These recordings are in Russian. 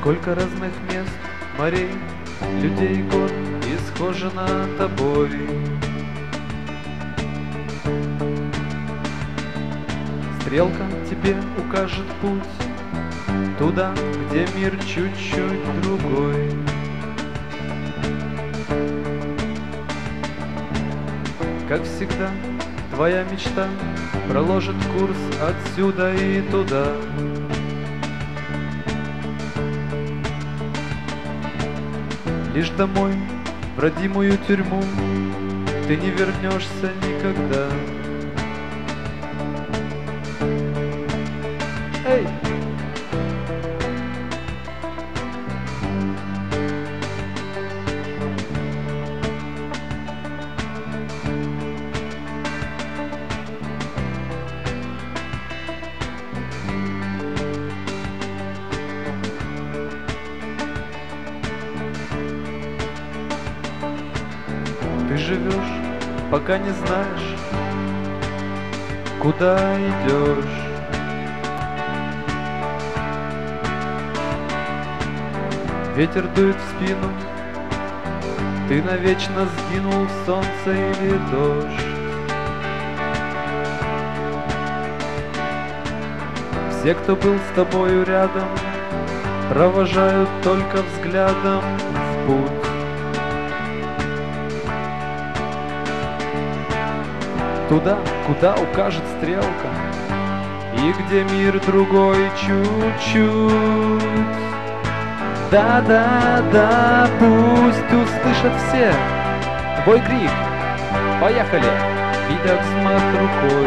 Сколько разных мест, морей, людей, гор исхожено тобой. Стрелка тебе укажет путь туда, где мир чуть-чуть другой. Как всегда, твоя мечта проложит курс отсюда и туда. Лишь домой, в родимую тюрьму, ты не вернешься никогда. Эй! Ты живешь, пока не знаешь, куда идешь. Ветер дует в спину, ты навечно сгинул в солнце или дождь. Все, кто был с тобою рядом, провожают только взглядом в путь. Туда, куда укажет стрелка, и где мир другой чуть-чуть. Да-да-да, пусть услышат все твой крик. Поехали, видят взмах рукой.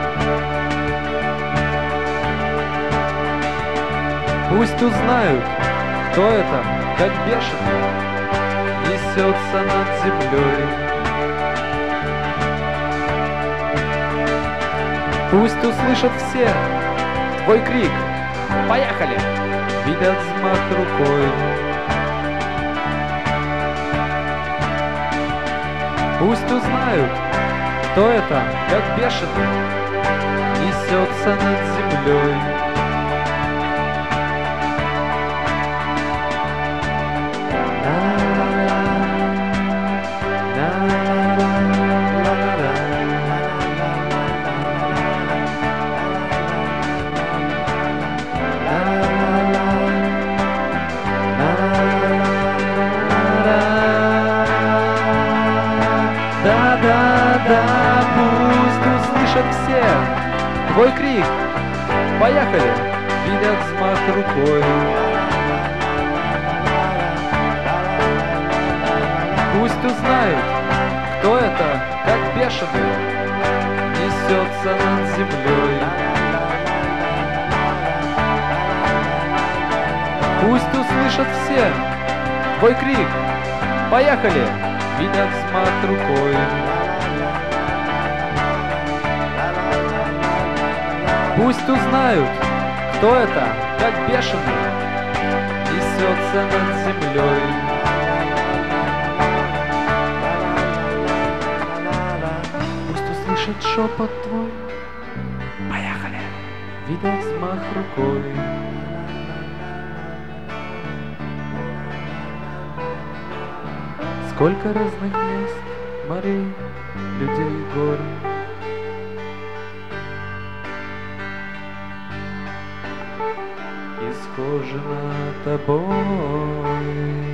Пусть узнают, кто это, как бешеный, несется над землей. Пусть услышат все твой крик. Поехали! Видят взмах рукой. Пусть узнают, кто это, как бешеный, несется над землей. Да-да-да, пусть услышат все твой крик. Поехали, видят взмах рукой. Пусть узнают, кто это, как бешеный, несется над землей. Пусть услышат все твой крик. Поехали, видят взмах рукой. Пусть узнают, кто это, как бешеный, несется над землей. Пусть услышат шепот твой. Поехали, видят взмах рукой. Сколько разных мест, морей, людей, гор. Исхожено тобой.